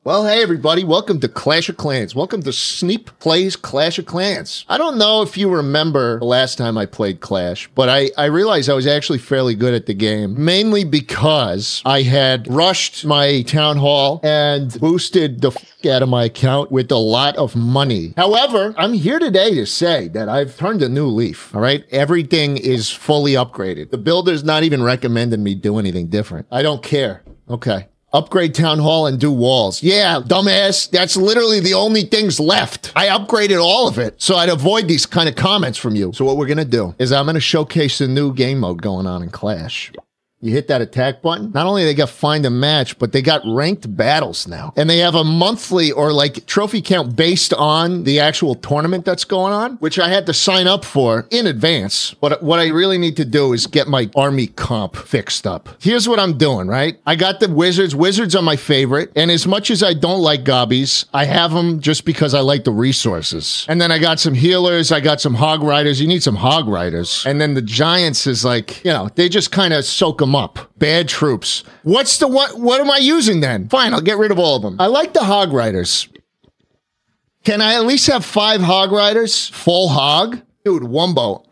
Well, hey, everybody. Welcome to Clash of Clans. Welcome to Sneep Plays Clash of Clans. I don't know if you remember the last time I played Clash, but I realized I was actually fairly good at the game, mainly because I had rushed my town hall and boosted the out of my account with a lot of money. However, I'm here today to say that I've turned a new leaf, all right? Everything is fully upgraded. The builder's not even recommending me do anything different. I don't care. Okay. Upgrade town hall and do walls. Yeah, dumbass. That's literally the only things left. I upgraded all of it, so I'd avoid these kind of comments from you. So what we're going to do is I'm going to showcase the new game mode going on in Clash. You hit that attack button. Not only they got find a match, but they got ranked battles now. And they have a monthly or like trophy count based on the actual tournament that's going on, which I had to sign up for in advance. But what I really need to do is get my army comp fixed up. Here's what I'm doing, right? I got the wizards. Wizards are my favorite. And as much as I don't like gobbies, I have them just because I like the resources. And then I got some healers. I got some hog riders. You need some hog riders. And then the giants is like, you know, they just kind of soak them up. Bad troops. What am I using then? Fine, I'll get rid of all of them. I like the hog riders. Can I at least have 5 hog riders? Full hog? Dude, Wumbo,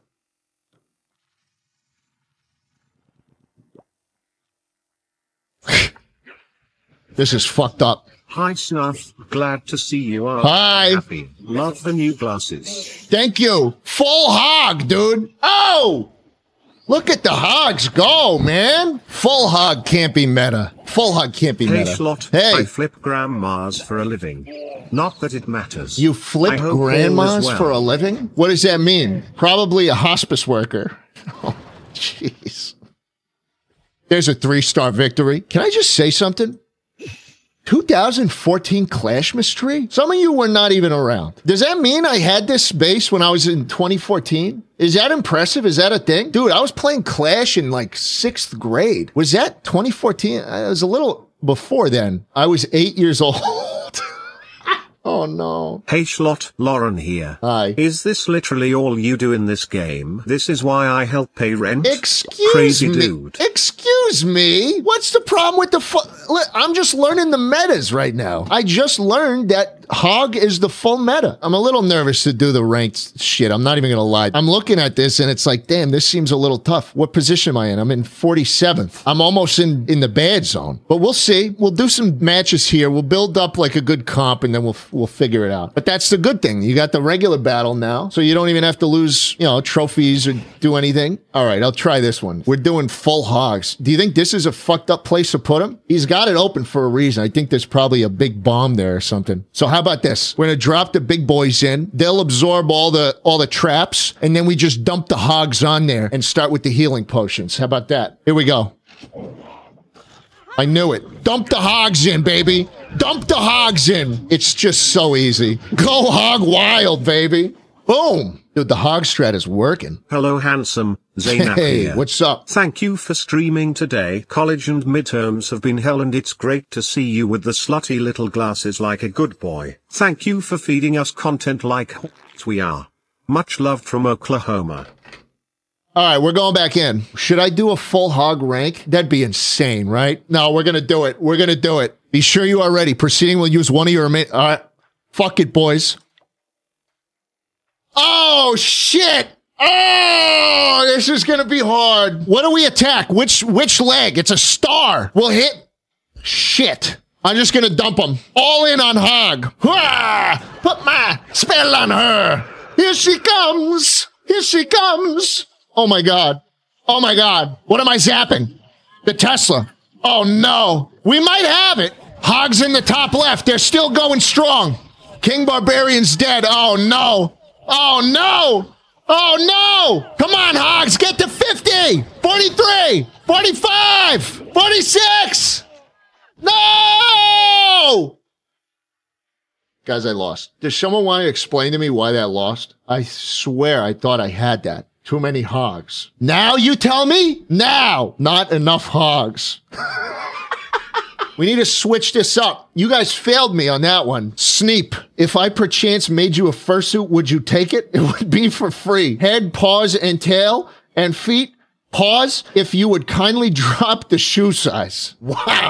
This is fucked up. Hi, Snuff. Glad to see you are Hi. Happy. Love the new glasses. Thank you. Full hog, dude. Oh! Look at the hogs go, man. Full hog can't be meta. Full hog can't be Hey, meta. Schlot. Hey. I flip grandmas for a living. Not that it matters. You flip I hope all grandmas is well. for a living? What does that mean? Probably a hospice worker. Oh, jeez. There's a 3-star victory. Can I just say something? 2014 Clash Mystery? Some of you were not even around. Does that mean I had this base when I was in 2014? Is that impressive? Is that a thing? Dude, I was playing Clash in like 6th grade. Was that 2014? It was a little before then. I was 8 years old. Oh no. Hey Schlot, Lauren here. Hi. Is this literally all you do in this game? This is why I help pay rent? Excuse Crazy me. dude. Excuse me. What's the problem with I'm just learning the metas right now. I just learned that hog is the full meta. I'm a little nervous to do the ranked shit. I'm not even gonna lie. I'm looking at this and it's like, damn, this seems a little tough. What position am I in? I'm in 47th. I'm almost in the bad zone. But we'll see. We'll do some matches here. We'll build up like a good comp and then we'll figure it out. But that's the good thing. You got the regular battle now, so you don't even have to lose, you know, trophies or do anything. All right, I'll try this one. We're doing full hogs. Do you think this is a fucked up place to put him? He's got it open for a reason. I think there's probably a big bomb there or something. So how about this? We're gonna drop the big boys in. They'll absorb all the traps, and then we just dump the hogs on there and start with the healing potions. How about that? Here we go. I knew it. Dump the hogs in, baby. Dump the hogs in. It's just so easy. Go hog wild, baby. Boom. Dude, the hog strat is working. Hello handsome, Zaynab Hey, here. what's up? Thank you for streaming today. College and midterms have been hell and it's great to see you with the slutty little glasses like a good boy. Thank you for feeding us content like we are. Much love from Oklahoma. All right, we're going back in. Should I do a full hog rank? That'd be insane, right? No, we're going to do it. We're going to do it. Be sure you are ready. Proceeding will use one of your... All right. Fuck it, boys. Oh, shit. Oh, this is going to be hard. What do we attack? Which leg? It's a star. We'll hit... Shit. I'm just going to dump them. All in on hog. Hurrah! Put my spell on her. Here she comes. Here she comes. Oh my God. Oh my God. What am I zapping? The Tesla. Oh no. We might have it. Hogs in the top left. They're still going strong. King Barbarian's dead. Oh no. Oh no. Oh no. Come on, Hogs. Get to 50. 43. 45. 46. No. Guys, I lost. Does someone want to explain to me why that lost? I swear I thought I had that. Too many hogs. Now you tell me? Now. Not enough hogs. We need to switch this up. You guys failed me on that one. Sneep. If I perchance made you a fursuit, would you take it? It would be for free. Head, paws, and tail, and feet. Pause if you would kindly drop the shoe size. Wow.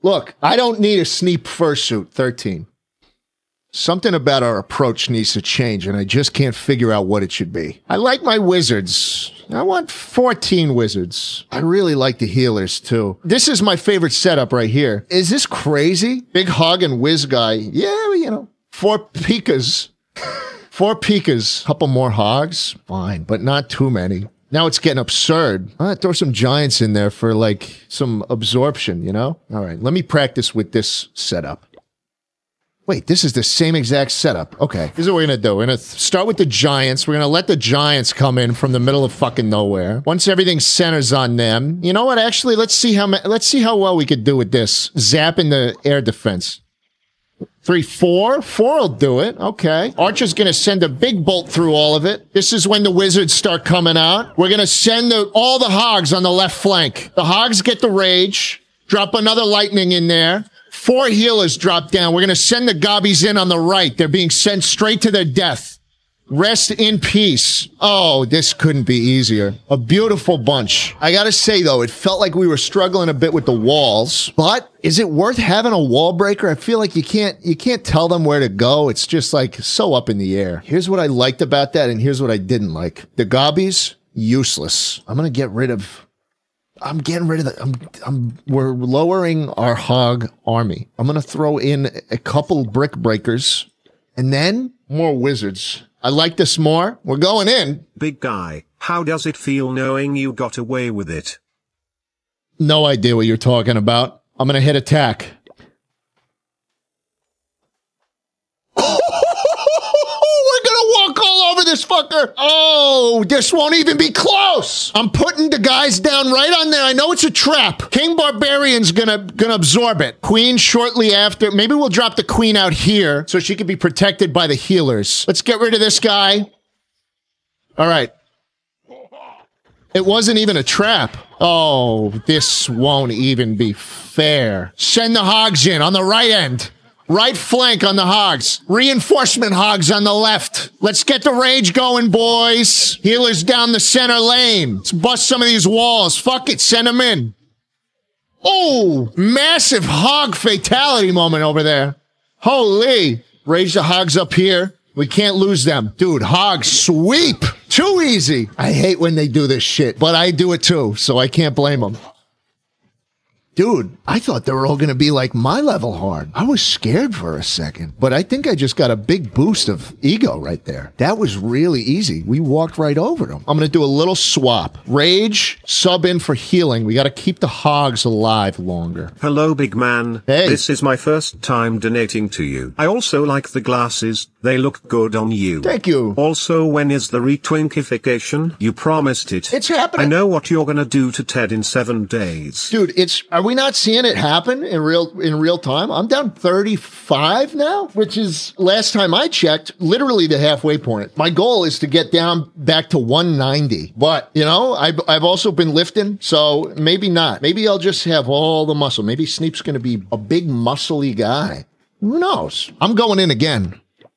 Look, I don't need a Sneep fursuit. 13. Something about our approach needs to change, and I just can't figure out what it should be. I like my wizards. I want 14 wizards. I really like the healers, too. This is my favorite setup right here. Is this crazy? Big hog and whiz guy. Yeah, you know. 4 Pikas. 4 Pikas. Couple more hogs. Fine, but not too many. Now it's getting absurd. Throw some giants in there for, like, some absorption, you know? All right, let me practice with this setup. Wait, this is the same exact setup. Okay, here's what we're gonna do. We're gonna start with the giants. We're gonna let the giants come in from the middle of fucking nowhere. Once everything centers on them, you know what? Actually, let's see how well we could do with this. Zapping the air defense. 3, 4. 4 will do it. Okay. Archer's gonna send a big bolt through all of it. This is when the wizards start coming out. We're gonna send all the hogs on the left flank. The hogs get the rage. Drop another lightning in there. 4 healers drop down. We're going to send the gobbies in on the right. They're being sent straight to their death. Rest in peace. Oh, this couldn't be easier. A beautiful bunch. I got to say, though, it felt like we were struggling a bit with the walls. But is it worth having a wall breaker? I feel like you can't tell them where to go. It's just like so up in the air. Here's what I liked about that, and here's what I didn't like. The gobbies, useless. I'm going to get rid of... I'm getting rid of the, we're lowering our hog army. I'm going to throw in a couple brick breakers and then more wizards. I like this more. We're going in. Big guy, how does it feel knowing you got away with it? No idea what you're talking about. I'm going to hit attack. This fucker. Oh, this won't even be close. I'm putting the guys down right on there. I know it's a trap. King Barbarian's gonna absorb it. Queen shortly after. Maybe we'll drop the queen out here so she can be protected by the healers. Let's get rid of this guy. All right. It wasn't even a trap. Oh, this won't even be fair. Send the hogs in on the right end. Right flank on the hogs. Reinforcement hogs on the left. Let's get the rage going, boys. Healers down the center lane. Let's bust some of these walls. Fuck it. Send them in. Oh, massive hog fatality moment over there. Holy. Rage the hogs up here. We can't lose them. Dude, hog sweep. Too easy. I hate when they do this shit, but I do it too, so I can't blame them. Dude, I thought they were all going to be like my level hard. I was scared for a second, but I think I just got a big boost of ego right there. That was really easy. We walked right over them. I'm going to do a little swap. Rage, sub in for healing. We got to keep the hogs alive longer. Hello, big man. Hey. This is my first time donating to you. I also like the glasses. They look good on you. Thank you. Also, when is the retwinkification? You promised it. It's happening. I know what you're going to do to Ted in 7 days. Dude, are we not seeing it happen in real time? I'm down 35 now, which is, last time I checked, literally the halfway point. My goal is to get down back to 190. But, you know, I've also been lifting, so maybe not. Maybe I'll just have all the muscle. Maybe Sneep's going to be a big muscly guy. Who knows? I'm going in again.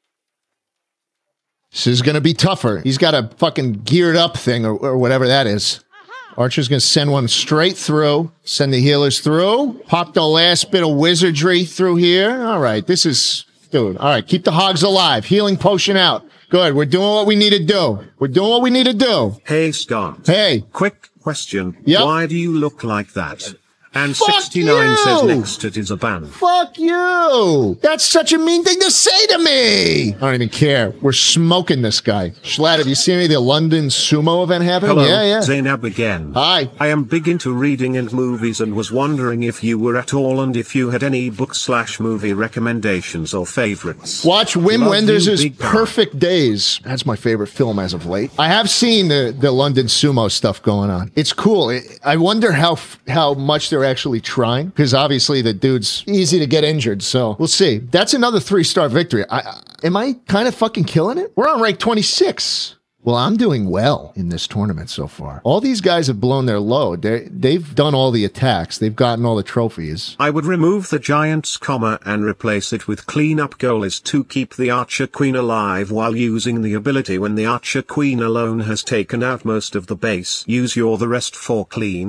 This is going to be tougher. He's got a fucking geared up thing or whatever that is. Archer's going to send one straight through. Send the healers through. Pop the last bit of wizardry through here. All right, this is... Dude, all right, keep the hogs alive. Healing potion out. Good, we're doing what we need to do. We're doing what we need to do. Hey, Scott. Hey. Quick question. Yep. Why do you look like that? And Fuck 69 you! says next it is a ban. Fuck you! That's such a mean thing to say to me! I don't even care. We're smoking this guy. Schlatt, have you seen any of the London sumo event happening? Hello, Yeah. Zainab again. Hi. I am big into reading and movies and was wondering if you were at all and if you had any book/movie recommendations or favorites. Watch Wim Love Wenders' you, big guy. Perfect Days. That's my favorite film as of late. I have seen the London sumo stuff going on. It's cool. I wonder how much they're actually trying, because obviously the dude's easy to get injured, so we'll see. That's another 3-star victory. Am I kind of fucking killing it? We're on rank 26. Well, I'm doing well in this tournament so far. All these guys have blown their load. They've done all the attacks. They've gotten all the trophies. I would remove the Giant's comma and replace it with cleanup. Goal is to keep the Archer Queen alive while using the ability when the Archer Queen alone has taken out most of the base. Use the rest for cleanup.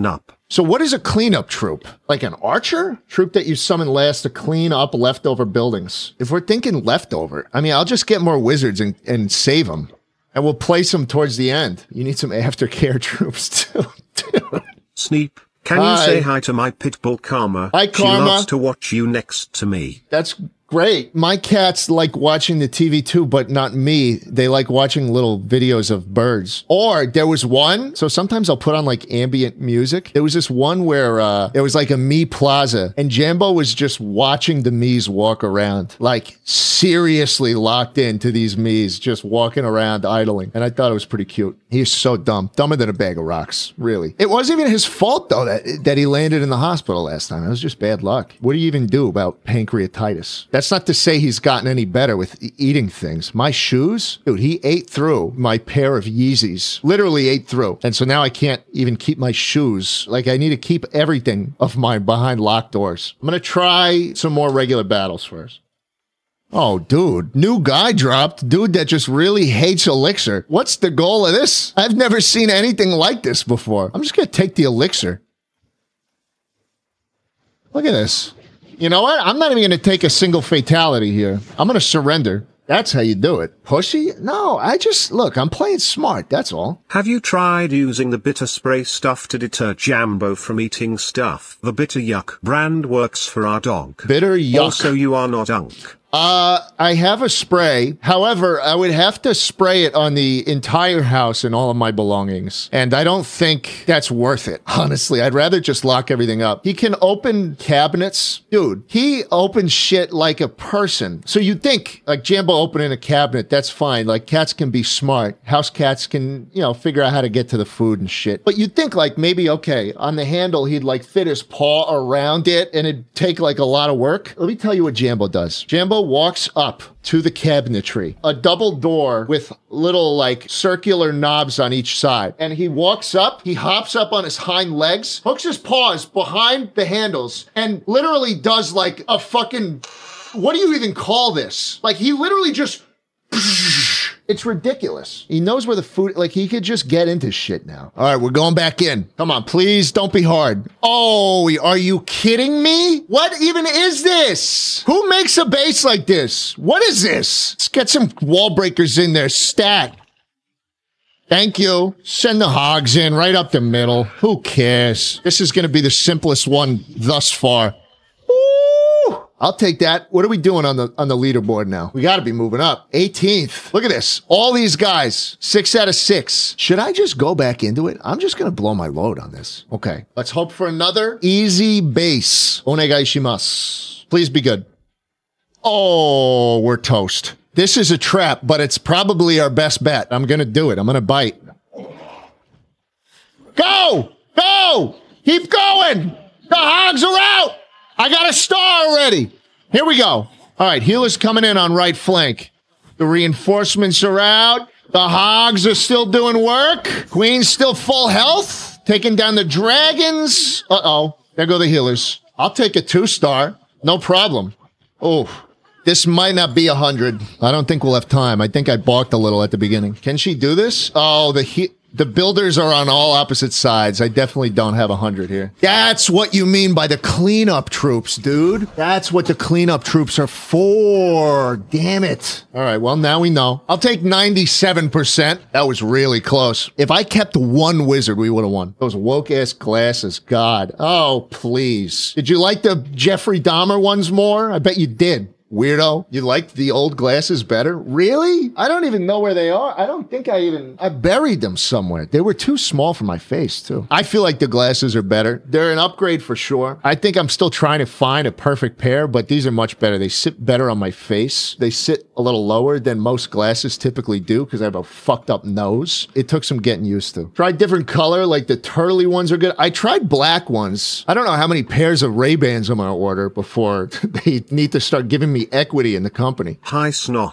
So what is a cleanup troop? Like an archer? Troop that you summon last to clean up leftover buildings. If we're thinking leftover, I mean, I'll just get more wizards and save them. And we'll place them towards the end. You need some aftercare troops too. Dude. Sneep, can you say hi to my pitbull Karma? Hi, Karma. She loves to watch you next to me. That's great. My cats like watching the TV too, but not me. They like watching little videos of birds. Or there was one, so sometimes I'll put on like ambient music. There was this one where it was like a Mii Plaza, and Jambo was just watching the Miis walk around, like seriously locked into these Miis, just walking around idling. And I thought it was pretty cute. He's so dumb. Dumber than a bag of rocks, really. It wasn't even his fault though that he landed in the hospital last time. It was just bad luck. What do you even do about pancreatitis? That's not to say he's gotten any better with eating things. My shoes, dude, he ate through my pair of Yeezys. Literally ate through. And so now I can't even keep my shoes. Like, I need to keep everything of mine behind locked doors. I'm going to try some more regular battles first. Oh, dude. New guy dropped. Dude that just really hates Elixir. What's the goal of this? I've never seen anything like this before. I'm just going to take the Elixir. Look at this. You know what? I'm not even going to take a single fatality here. I'm going to surrender. That's how you do it. Pushy? No, look, I'm playing smart. That's all. Have you tried using the bitter spray stuff to deter Jambo from eating stuff? The Bitter Yuck brand works for our dog. Bitter Yuck. Also, you are not unk. I have a spray. However, I would have to spray it on the entire house and all of my belongings. And I don't think that's worth it. Honestly, I'd rather just lock everything up. He can open cabinets. Dude, he opens shit like a person. So you'd think, like, Jambo opening a cabinet, that's fine. Like, cats can be smart. House cats can, figure out how to get to the food and shit. But you'd think, like, maybe, okay, on the handle, he'd, like, fit his paw around it and it'd take, like, a lot of work. Let me tell you what Jambo does. Jambo walks up to the cabinetry, a double door with little like circular knobs on each side. And he walks up, he hops up on his hind legs, hooks his paws behind the handles, and literally does like a fucking, what do you even call this? Like he literally just, it's ridiculous. He knows where the food, like he could just get into shit now. All right, we're going back in. Come on, please don't be hard. Oh, are you kidding me? What even is this? Who makes a base like this? What is this? Let's get some wall breakers in there. Stat. Thank you. Send the hogs in right up the middle. Who cares? This is going to be the simplest one thus far. I'll take that. What are we doing on the leaderboard now? We got to be moving up. 18th. Look at this. All these guys, 6 out of 6. Should I just go back into it? I'm just going to blow my load on this. Okay. Let's hope for another easy base. Onegai shimasu. Please be good. Oh, we're toast. This is a trap, but it's probably our best bet. I'm going to do it. I'm going to bite. Go! Go! Keep going! The hogs are out! I got a star already. Here we go. All right, healer's coming in on right flank. The reinforcements are out. The hogs are still doing work. Queen's still full health. Taking down the dragons. Uh-oh. There go the healers. I'll take a 2-star. No problem. Oh, this might not be 100. I don't think we'll have time. I think I balked a little at the beginning. Can she do this? Oh, the builders are on all opposite sides. I definitely don't have 100 here. That's what you mean by the cleanup troops, dude. That's what the cleanup troops are for. Damn it. All right, well, now we know. I'll take 97%. That was really close. If I kept one wizard, we would have won. Those woke-ass glasses, God. Oh, please. Did you like the Jeffrey Dahmer ones more? I bet you did. Weirdo. You liked the old glasses better? Really? I don't even know where they are. I don't think I buried them somewhere. They were too small for my face, too. I feel like the glasses are better. They're an upgrade for sure. I think I'm still trying to find a perfect pair, but these are much better. They sit better on my face. They sit a little lower than most glasses typically do because I have a fucked up nose. It took some getting used to. Tried different color, like the turtley ones are good. I tried black ones. I don't know how many pairs of Ray-Bans I'm going to order before they need to start giving me equity in the company. Hi Snot.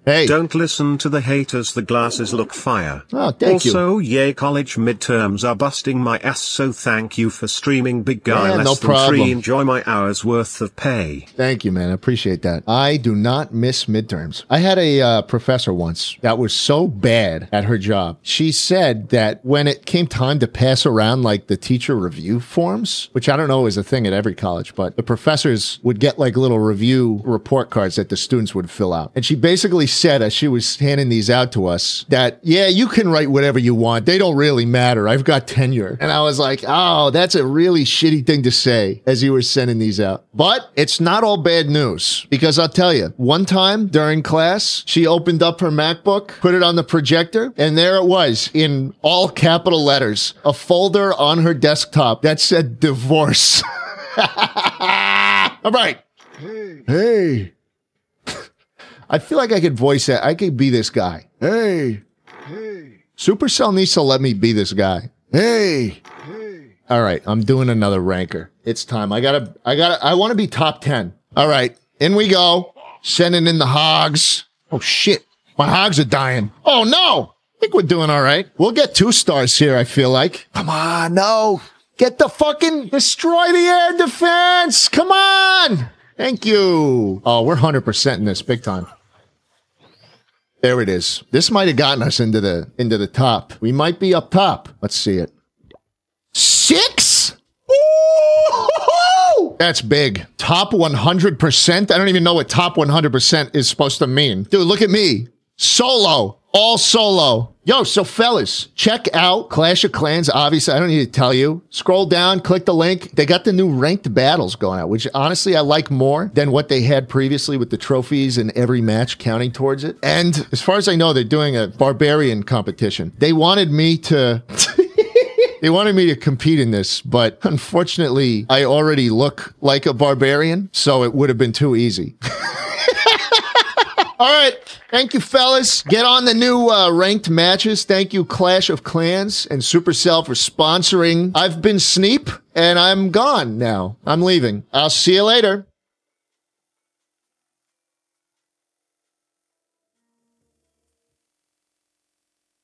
Hey. Don't listen to the haters, the glasses look fire. Oh, thank you. Also, yay, college midterms are busting my ass, so thank you for streaming, big guy. Yeah, Less no than problem. 3. Enjoy my hour's worth of pay. Thank you, man. I appreciate that. I do not miss midterms. I had a professor once that was so bad at her job. She said that when it came time to pass around like the teacher review forms, which I don't know is a thing at every college, but the professors would get like little review report cards that the students would fill out. And she basically said, as she was handing these out to us, that, yeah, you can write whatever you want. They don't really matter. I've got tenure. And I was like, oh, that's a really shitty thing to say as you were sending these out. But it's not all bad news, because I'll tell you, one time during class, she opened up her MacBook, put it on the projector, and there it was in all capital letters, a folder on her desktop that said divorce. All right. Hey. I feel like I could voice that. I could be this guy. Hey. Supercell needs to let me be this guy. Hey. All right. I'm doing another ranker. It's time. I want to be top 10. All right. In we go. Sending in the hogs. Oh, shit. My hogs are dying. Oh, no. I think we're doing all right. We'll get 2 stars here, I feel like. Come on. No. Get the fucking destroy the air defense. Come on. Thank you. Oh, we're 100% in this big time. There it is. This might have gotten us into the top. We might be up top. Let's see it. 6? Ooh! That's big. Top 100%? I don't even know what top 100% is supposed to mean. Dude, look at me. Solo. All solo. Yo, so fellas, check out Clash of Clans. Obviously, I don't need to tell you. Scroll down, click the link. They got the new ranked battles going out, which honestly I like more than what they had previously with the trophies and every match counting towards it. And as far as I know, they're doing a barbarian competition. They wanted me to... They wanted me to compete in this, but unfortunately, I already look like a barbarian, so it would have been too easy. All right. Thank you, fellas. Get on the new ranked matches. Thank you, Clash of Clans and Supercell for sponsoring. I've been Sneep, and I'm gone now. I'm leaving. I'll see you later.